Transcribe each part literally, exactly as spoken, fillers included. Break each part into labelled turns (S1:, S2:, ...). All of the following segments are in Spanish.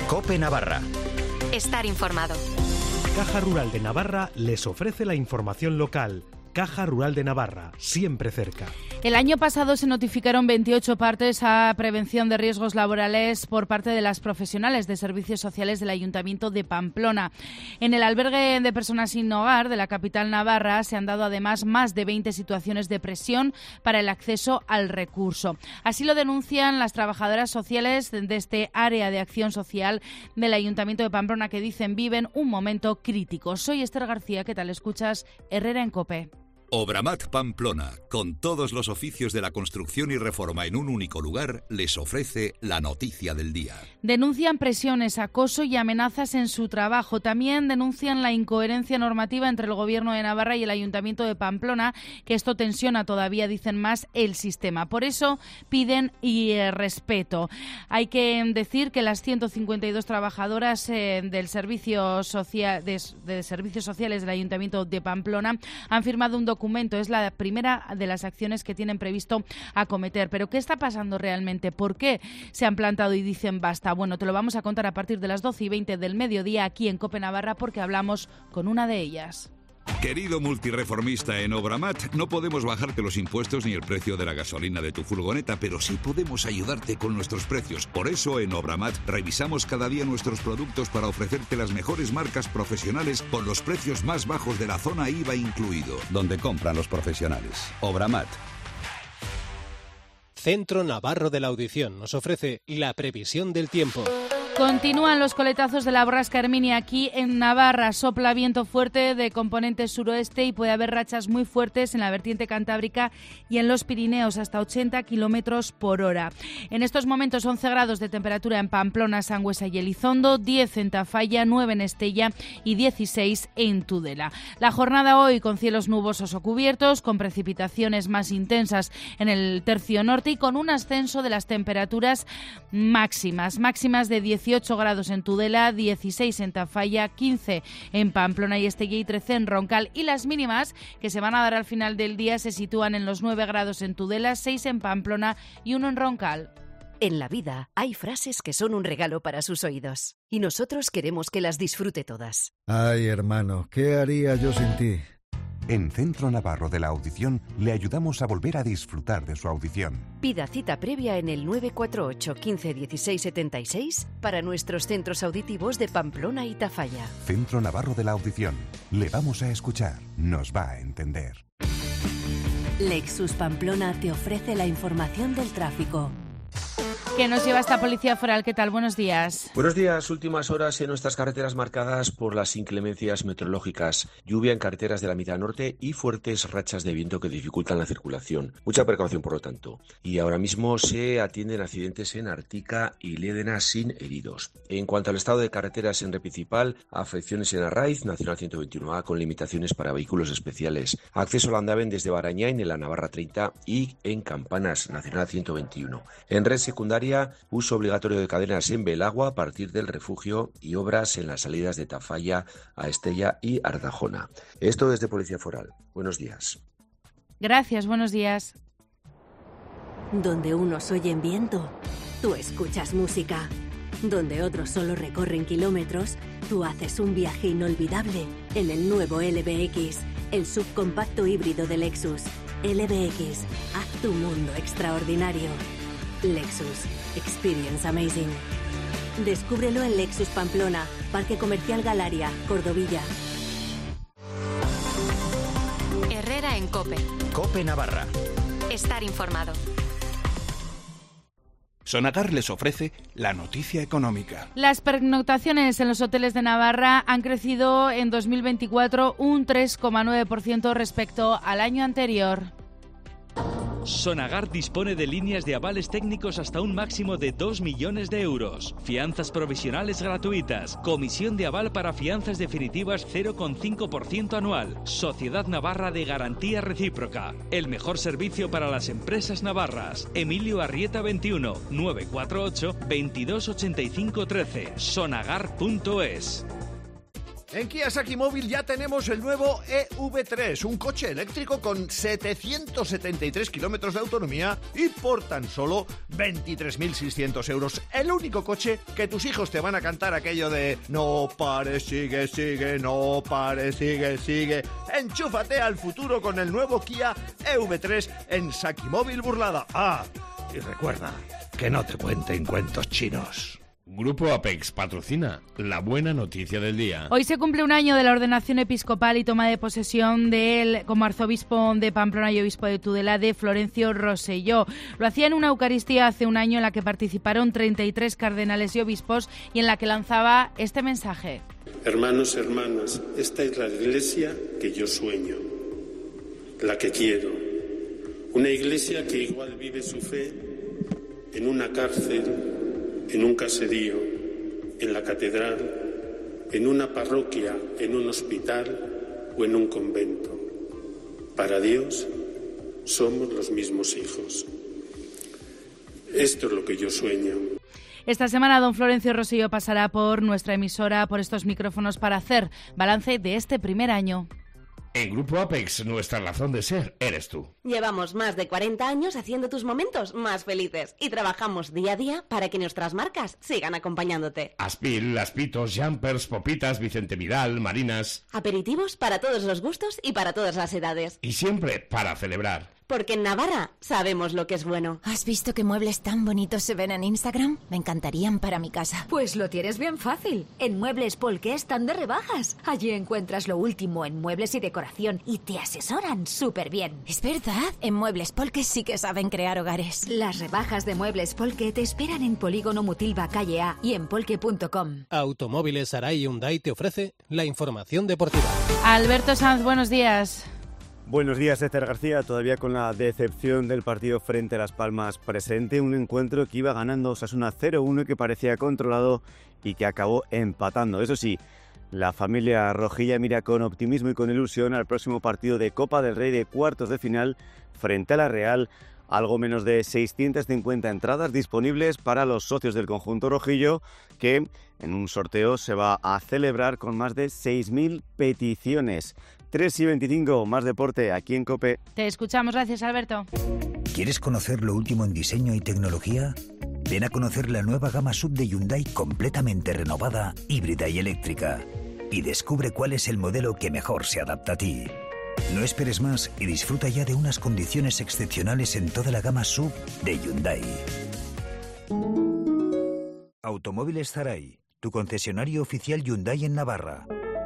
S1: COPE Navarra.
S2: Estar informado.
S3: Caja Rural de Navarra les ofrece la información local. Caja Rural de Navarra, siempre cerca.
S4: El año pasado se notificaron veintiocho partes a prevención de riesgos laborales por parte de las profesionales de servicios sociales del Ayuntamiento de Pamplona. En el albergue de personas sin hogar de la capital navarra se han dado además más de veinte situaciones de presión para el acceso al recurso. Así lo denuncian las trabajadoras sociales de este área de acción social del Ayuntamiento de Pamplona, que dicen viven un momento crítico. Soy Esther García, ¿qué tal escuchas? Herrera en COPE.
S5: Obramat Pamplona, con todos los oficios de la construcción y reforma en un único lugar, les ofrece la noticia del día.
S4: Denuncian presiones, acoso y amenazas en su trabajo. También denuncian la incoherencia normativa entre el Gobierno de Navarra y el Ayuntamiento de Pamplona, que esto tensiona todavía, dicen más, el sistema. Por eso piden y, eh, respeto. Hay que decir que las ciento cincuenta y dos trabajadoras eh, del servicio social, de, de servicios sociales del Ayuntamiento de Pamplona han firmado un documento. Es la primera de las acciones que tienen previsto acometer. Pero ¿qué está pasando realmente? ¿Por qué se han plantado y dicen basta? Bueno, te lo vamos a contar a partir de las doce y veinte del mediodía aquí en COPE Navarra, porque hablamos con una de ellas.
S5: Querido multireformista en Obramat, no podemos bajarte los impuestos ni el precio de la gasolina de tu furgoneta, pero sí podemos ayudarte con nuestros precios. Por eso en Obramat revisamos cada día nuestros productos para ofrecerte las mejores marcas profesionales con los precios más bajos de la zona I V A incluido. Donde compran los profesionales. Obramat.
S6: Centro Navarro de la Audición nos ofrece la previsión del tiempo.
S4: Continúan los coletazos de la borrasca Herminia aquí en Navarra. Sopla viento fuerte de componente suroeste y puede haber rachas muy fuertes en la vertiente cantábrica y en los Pirineos, hasta ochenta kilómetros por hora. En estos momentos once grados de temperatura en Pamplona, Sangüesa y Elizondo, diez en Tafalla, nueve en Estella y dieciséis en Tudela. La jornada hoy con cielos nubosos o cubiertos, con precipitaciones más intensas en el tercio norte y con un ascenso de las temperaturas máximas, máximas de dieciocho grados en Tudela, dieciséis en Tafalla, quince en Pamplona y Estella y trece en Roncal. Y las mínimas que se van a dar al final del día se sitúan en los nueve grados en Tudela, seis en Pamplona y uno en Roncal.
S2: En la vida hay frases que son un regalo para sus oídos y nosotros queremos que las disfrute todas.
S7: Ay, hermano, ¿qué haría yo sin ti?
S8: En Centro Navarro de la Audición le ayudamos a volver a disfrutar de su audición.
S2: Pida cita previa en el nueve cuatro ocho, quince, dieciséis, setenta y seis para nuestros centros auditivos de Pamplona y Tafalla.
S8: Centro Navarro de la Audición. Le vamos a escuchar. Nos va a entender.
S9: Lexus Pamplona te ofrece la información del tráfico.
S4: Que nos lleva esta Policía Foral. ¿Qué tal? Buenos días.
S10: Buenos días. Últimas horas en nuestras carreteras marcadas por las inclemencias meteorológicas. Lluvia en carreteras de la mitad norte y fuertes rachas de viento que dificultan la circulación. Mucha precaución, por lo tanto. Y ahora mismo se atienden accidentes en Artica y Lédena sin heridos. En cuanto al estado de carreteras en Repicipal, afecciones en Arraiz, Nacional ciento veintiuno A, con limitaciones para vehículos especiales. Acceso al Andaven desde Barañain en la Navarra treinta y en Campanas, Nacional ciento veintiuno. En red secundaria, uso obligatorio de cadenas en Belagua a partir del refugio y obras en las salidas de Tafalla a Estella y Ardajona. Esto desde Policía Foral. Buenos días.
S4: Gracias, buenos días.
S9: Donde unos oyen viento, tú escuchas música. Donde otros solo recorren kilómetros, tú haces un viaje inolvidable en el nuevo L B X, el subcompacto híbrido de Lexus. L B X, haz tu mundo extraordinario. Lexus. Experience amazing. Descúbrelo en Lexus Pamplona, Parque Comercial Galaria, Cordovilla.
S2: Herrera en COPE.
S1: COPE Navarra.
S2: Estar informado.
S11: Sonagar les ofrece la noticia económica.
S4: Las pernoctaciones en los hoteles de Navarra han crecido en dos mil veinticuatro un tres coma nueve por ciento respecto al año anterior.
S12: Sonagar dispone de líneas de avales técnicos hasta un máximo de dos millones de euros. Fianzas provisionales gratuitas. Comisión de aval para fianzas definitivas cero coma cinco por ciento anual. Sociedad Navarra de Garantía Recíproca. El mejor servicio para las empresas navarras. Emilio Arrieta veintiuno, nueve cuatro ocho, veintidós ochenta y cinco trece. sonagar punto es.
S1: En Kia Saki Móvil ya tenemos el nuevo E V tres, un coche eléctrico con setecientos setenta y tres kilómetros de autonomía y por tan solo veintitrés mil seiscientos euros. El único coche que tus hijos te van a cantar aquello de no pares, sigue, sigue, no pares, sigue, sigue. Enchúfate al futuro con el nuevo Kia E V tres en Saki Móvil Burlada. Ah, y recuerda que no te cuenten cuentos chinos.
S13: Grupo Apex patrocina la buena noticia del día.
S4: Hoy se cumple un año de la ordenación episcopal y toma de posesión de él como arzobispo de Pamplona y obispo de Tudela de Florencio Rosselló. Lo hacía en una Eucaristía hace un año en la que participaron treinta y tres cardenales y obispos y en la que lanzaba este mensaje.
S14: Hermanos, hermanas, esta es la iglesia que yo sueño, la que quiero. Una iglesia que igual vive su fe en una cárcel, en un caserío, en la catedral, en una parroquia, en un hospital o en un convento. Para Dios somos los mismos hijos. Esto es lo que yo sueño.
S4: Esta semana don Florencio Rosselló pasará por nuestra emisora, por estos micrófonos, para hacer balance de este primer año.
S13: En Grupo Apex, nuestra razón de ser eres tú.
S15: Llevamos más de cuarenta años haciendo tus momentos más felices y trabajamos día a día para que nuestras marcas sigan acompañándote.
S13: Aspil, Aspitos, Jumpers, Popitas, Vicente Vidal, Marinas.
S15: Aperitivos para todos los gustos y para todas las edades.
S13: Y siempre para celebrar.
S15: Porque en Navarra sabemos lo que es bueno.
S16: ¿Has visto qué muebles tan bonitos se ven en Instagram? Me encantarían para mi casa.
S17: Pues lo tienes bien fácil. En Muebles Polque están de rebajas. Allí encuentras lo último en muebles y decoración y te asesoran súper bien.
S16: Es verdad, en Muebles Polque sí que saben crear hogares.
S17: Las rebajas de Muebles Polque te esperan en Polígono Mutilva, calle A y en polque punto com.
S6: Automóviles Arai Hyundai te ofrece la información deportiva.
S4: Alberto Sanz, buenos días.
S18: Buenos días, Esther García. Todavía con la decepción del partido frente a Las Palmas presente, un encuentro que iba ganando Osasuna cero uno y que parecía controlado y que acabó empatando. Eso sí, la familia rojilla mira con optimismo y con ilusión al próximo partido de Copa del Rey de cuartos de final frente a la Real. Algo menos de seiscientas cincuenta entradas disponibles para los socios del conjunto rojillo, que en un sorteo se va a celebrar con más de seis mil peticiones. tres y veinticinco, más deporte aquí en COPE.
S4: Te escuchamos, gracias Alberto.
S19: ¿Quieres conocer lo último en diseño y tecnología? Ven a conocer la nueva gama sub de Hyundai completamente renovada, híbrida y eléctrica. Y descubre cuál es el modelo que mejor se adapta a ti. No esperes más y disfruta ya de unas condiciones excepcionales en toda la gama sub de Hyundai. Automóviles Arai, tu concesionario oficial Hyundai en Navarra.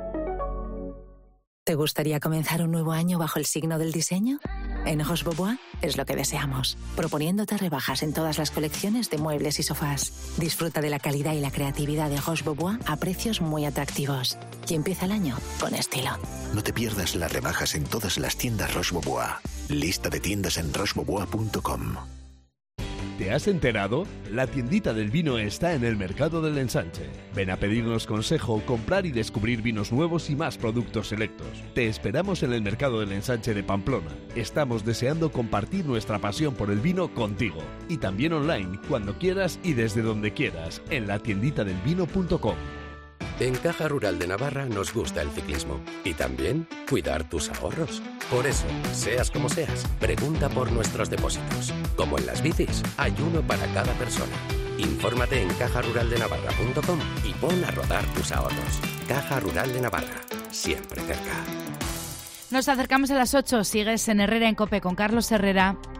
S20: ¿Te gustaría comenzar un nuevo año bajo el signo del diseño? En Roche-Beaubois es lo que deseamos, proponiéndote rebajas en todas las colecciones de muebles y sofás. Disfruta de la calidad y la creatividad de Roche-Beaubois a precios muy atractivos. Y empieza el año con estilo.
S21: No te pierdas las rebajas en todas las tiendas Roche-Beaubois. Lista de tiendas en roche beaubois punto com.
S22: ¿Te has enterado? La tiendita del vino está en el Mercado del Ensanche. Ven a pedirnos consejo, comprar y descubrir vinos nuevos y más productos selectos. Te esperamos en el Mercado del Ensanche de Pamplona. Estamos deseando compartir nuestra pasión por el vino contigo. Y también online, cuando quieras y desde donde quieras, en la tiendita del vino punto com.
S23: En Caja Rural de Navarra nos gusta el ciclismo y también cuidar tus ahorros. Por eso, seas como seas, pregunta por nuestros depósitos. Como en las bicis, hay uno para cada persona. Infórmate en caja rural de navarra punto com y pon a rodar tus ahorros. Caja Rural de Navarra, siempre cerca.
S4: Nos acercamos a las ocho. Sigues en Herrera en COPE con Carlos Herrera.